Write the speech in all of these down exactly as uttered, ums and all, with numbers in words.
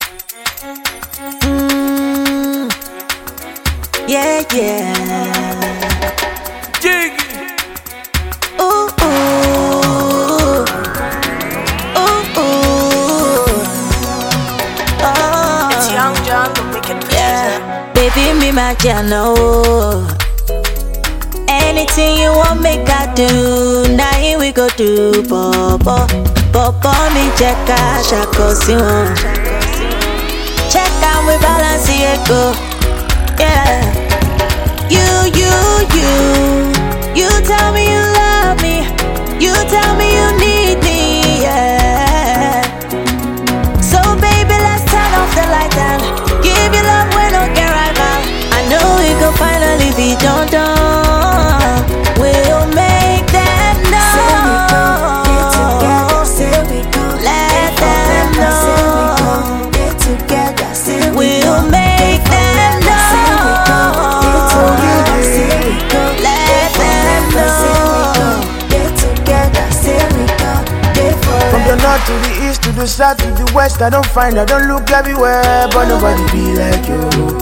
Mm, yeah, yeah. Jiggy. Ooh, ooh, ooh, ooh. Oh, It's Young John, the wicked producer. yeah. Baby, me my know. Anything you want, make I do. Now here we go do, Bobo. Bobo, me check out, shako si won. Check out, we balance it go. Yeah. You, you, you. You tell me you love me. You tell me you need me. Yeah. So baby, let's turn off the light and give you love when don't get right back. I know we can finally be done done. We'll make them know. Say we go, Let them know. get together. Say we We'll make them know. Let them know. get together. Say we go, get From the forever. north to the east to the south to the west, I don't find, I don't look everywhere, but nobody be like you.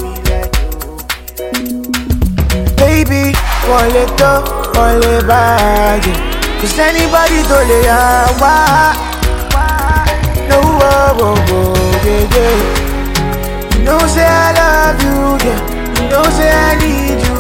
Baby, one little, one little bag. Cause anybody do lay out. No, oh, oh, oh, yeah, yeah. You know say I love you, yeah. You know say I need you.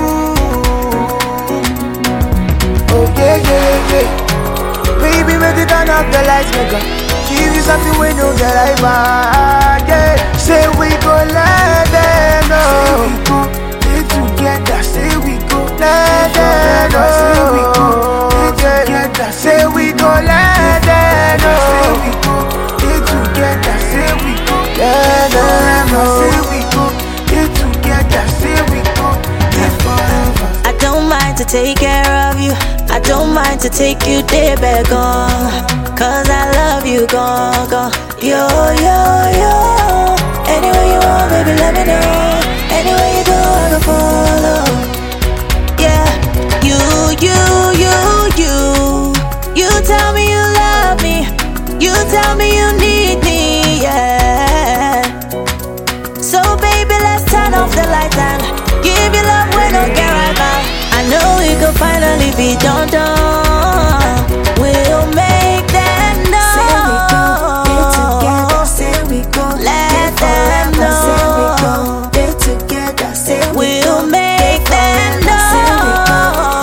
Oh, yeah, yeah, yeah. Baby, make it turn up the lights, make up. Give you something we know that I want, yeah. Say we go let them know. Say we go get together. Say we go let them know. Say we go get together. Say we go let them know. Say we go get together. Say we go let them know. Say we go get together. Say we go get forever. I don't mind to take care of you. I don't mind to take you there back on. Cause I love you, go, go. Yo, yo, yo. Anywhere you want, baby, let me know. Anywhere you go, I can follow. Yeah, you, you, you, you. You tell me you love me. You tell me you need me, yeah. So baby, let's turn off the lights and give you love when don't get right back. I know we could finally be done done. We'll make them know. Say we go, Let them know. get together. Say we We'll make them know.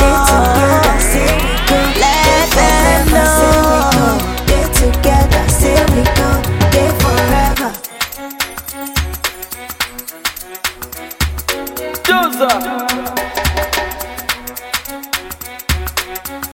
Let them know. get together. Say we go, get forever. Joseph.